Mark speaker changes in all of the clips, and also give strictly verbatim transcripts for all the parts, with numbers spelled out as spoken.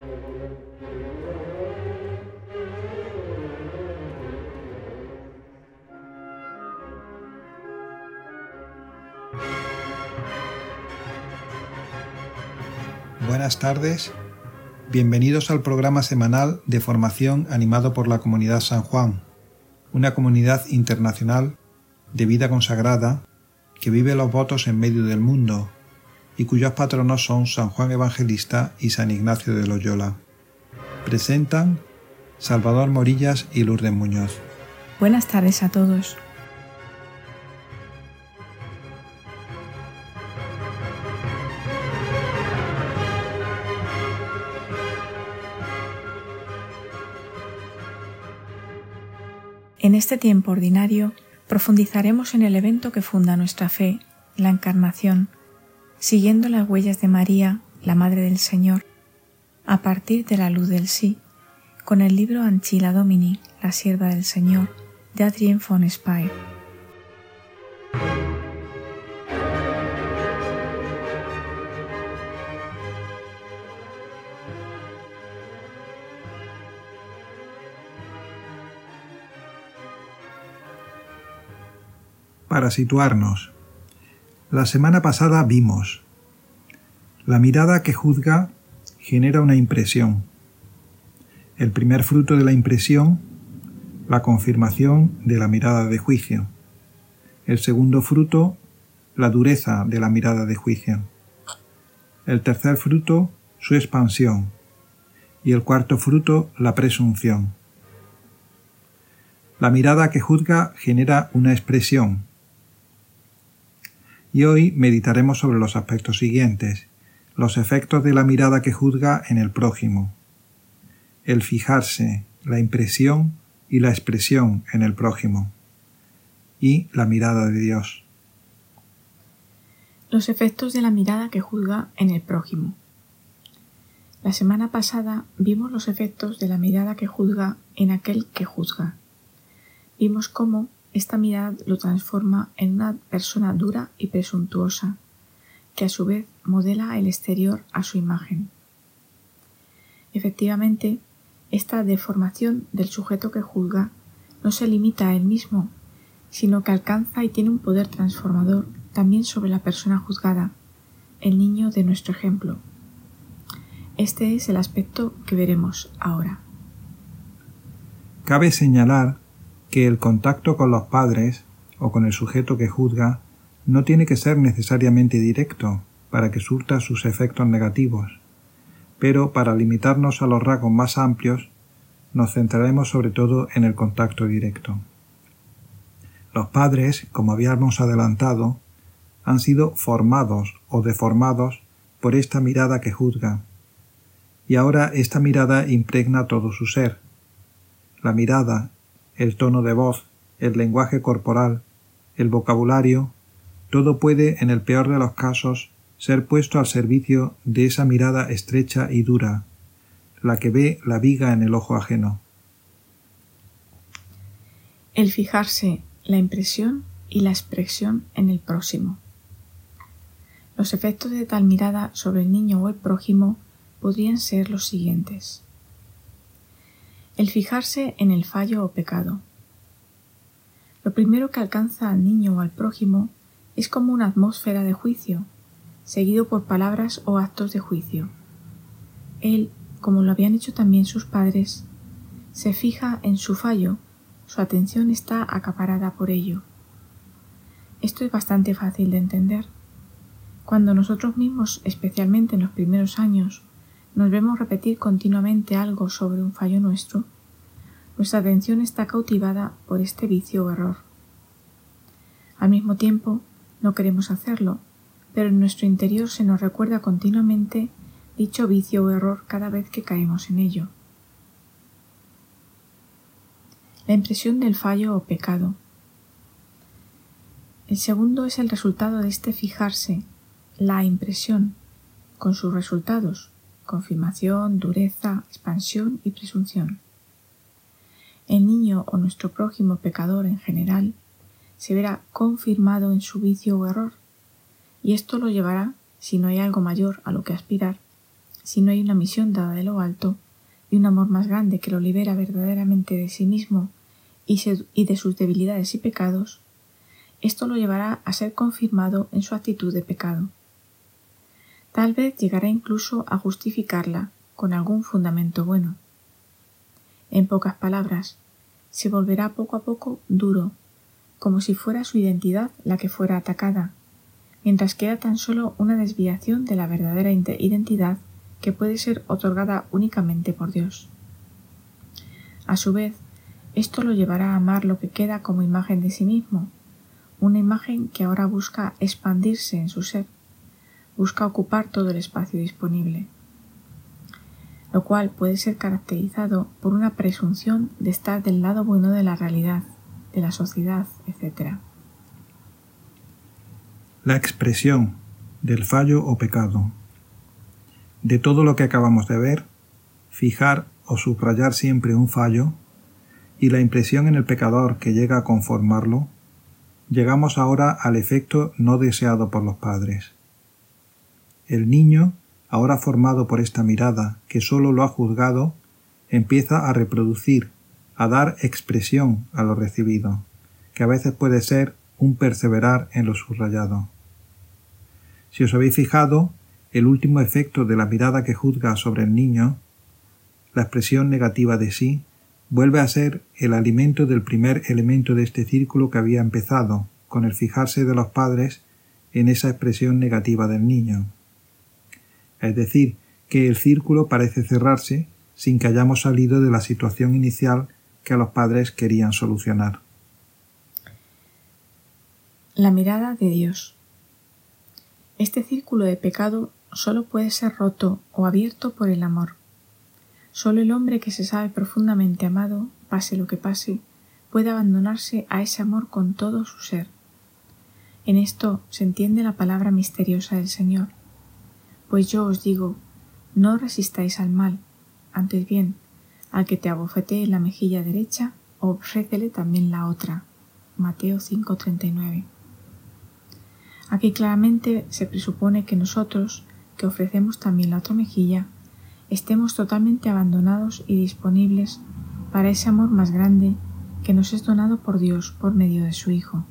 Speaker 1: Buenas tardes, bienvenidos al programa semanal de formación animado por la Comunidad San Juan, una comunidad internacional de vida consagrada que vive los votos en medio del mundo y cuyos patronos son San Juan Evangelista y San Ignacio de Loyola. Presentan Salvador Morillas y Lourdes Muñoz.
Speaker 2: Buenas tardes a todos. En este tiempo ordinario profundizaremos en el evento que funda nuestra fe, la Encarnación, siguiendo las huellas de María, la Madre del Señor, a partir de la luz del sí, con el libro Ancilla Domini, la sierva del Señor, de Adrienne von Spee.
Speaker 1: Para situarnos, la semana pasada vimos: la mirada que juzga genera una impresión. El primer fruto de la impresión, la confirmación de la mirada de juicio. El segundo fruto, la dureza de la mirada de juicio. El tercer fruto, su expansión. Y el cuarto fruto, la presunción. La mirada que juzga genera una expresión. Y hoy meditaremos sobre los aspectos siguientes: los efectos de la mirada que juzga en el prójimo, el fijarse, la impresión y la expresión en el prójimo, y la mirada de Dios.
Speaker 2: Los efectos de la mirada que juzga en el prójimo. La semana pasada vimos los efectos de la mirada que juzga en aquel que juzga. Vimos cómo esta mirada lo transforma en una persona dura y presuntuosa, que a su vez modela el exterior a su imagen. Efectivamente, esta deformación del sujeto que juzga no se limita a él mismo, sino que alcanza y tiene un poder transformador también sobre la persona juzgada, el niño de nuestro ejemplo. Este es el aspecto que veremos ahora.
Speaker 1: Cabe señalar que el contacto con los padres o con el sujeto que juzga no tiene que ser necesariamente directo para que surta sus efectos negativos, pero para limitarnos a los rasgos más amplios nos centraremos sobre todo en el contacto directo. Los padres, como habíamos adelantado, han sido formados o deformados por esta mirada que juzga, y ahora esta mirada impregna todo su ser. La mirada, el tono de voz, el lenguaje corporal, el vocabulario, todo puede, en el peor de los casos, ser puesto al servicio de esa mirada estrecha y dura, la que ve la viga en el ojo ajeno.
Speaker 2: El fijarse, la impresión y la expresión en el próximo. Los efectos de tal mirada sobre el niño o el prójimo podrían ser los siguientes. El fijarse en el fallo o pecado. Lo primero que alcanza al niño o al prójimo es como una atmósfera de juicio, seguido por palabras o actos de juicio. Él, como lo habían hecho también sus padres, se fija en su fallo, su atención está acaparada por ello. Esto es bastante fácil de entender. Cuando nosotros mismos, especialmente en los primeros años, nos vemos repetir continuamente algo sobre un fallo nuestro, nuestra atención está cautivada por este vicio o error. Al mismo tiempo, no queremos hacerlo, pero en nuestro interior se nos recuerda continuamente dicho vicio o error cada vez que caemos en ello. La impresión del fallo o pecado. El segundo es el resultado de este fijarse, la impresión, con sus resultados, confirmación, dureza, expansión y presunción. El niño o nuestro prójimo pecador en general se verá confirmado en su vicio o error, y esto lo llevará, si no hay algo mayor a lo que aspirar, si no hay una misión dada de lo alto y un amor más grande que lo libera verdaderamente de sí mismo y, se, y de sus debilidades y pecados, esto lo llevará a ser confirmado en su actitud de pecado. Tal vez llegará incluso a justificarla con algún fundamento bueno. En pocas palabras, se volverá poco a poco duro, como si fuera su identidad la que fuera atacada, mientras que era tan solo una desviación de la verdadera identidad que puede ser otorgada únicamente por Dios. A su vez, esto lo llevará a amar lo que queda como imagen de sí mismo, una imagen que ahora busca expandirse en su ser, busca ocupar todo el espacio disponible, lo cual puede ser caracterizado por una presunción de estar del lado bueno de la realidad, de la sociedad, etcétera.
Speaker 1: La expresión del fallo o pecado. De todo lo que acabamos de ver, fijar o subrayar siempre un fallo y la impresión en el pecador que llega a conformarlo, llegamos ahora al efecto no deseado por los padres. El niño, ahora formado por esta mirada que sólo lo ha juzgado, empieza a reproducir, a dar expresión a lo recibido, que a veces puede ser un perseverar en lo subrayado. Si os habéis fijado, el último efecto de la mirada que juzga sobre el niño, la expresión negativa de sí, vuelve a ser el alimento del primer elemento de este círculo que había empezado, con el fijarse de los padres en esa expresión negativa del niño. Es decir, que el círculo parece cerrarse sin que hayamos salido de la situación inicial que los padres querían solucionar.
Speaker 2: La mirada de Dios. Este círculo de pecado solo puede ser roto o abierto por el amor. Solo el hombre que se sabe profundamente amado, pase lo que pase, puede abandonarse a ese amor con todo su ser. En esto se entiende la palabra misteriosa del Señor. Pues yo os digo, no resistáis al mal, antes bien, al que te abofetee la mejilla derecha, ofrécele también la otra. Mateo cinco treinta y nueve. Aquí claramente se presupone que nosotros, que ofrecemos también la otra mejilla, estemos totalmente abandonados y disponibles para ese amor más grande que nos es donado por Dios por medio de su Hijo.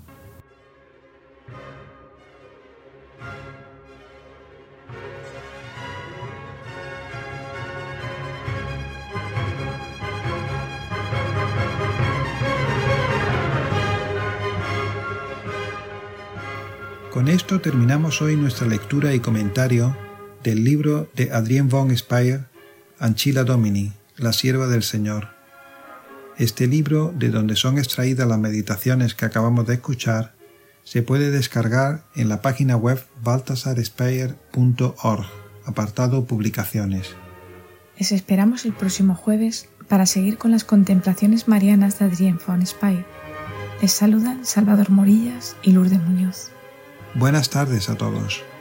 Speaker 1: Con esto terminamos hoy nuestra lectura y comentario del libro de Adrienne von Speyr, Ancilla Domini, la sierva del Señor. Este libro, de donde son extraídas las meditaciones que acabamos de escuchar, se puede descargar en la página web baltasar speyer punto org, apartado Publicaciones.
Speaker 2: Les esperamos el próximo jueves para seguir con las contemplaciones marianas de Adrienne von Speyr. Les saludan Salvador Morillas y Lourdes Muñoz.
Speaker 1: Buenas tardes a todos.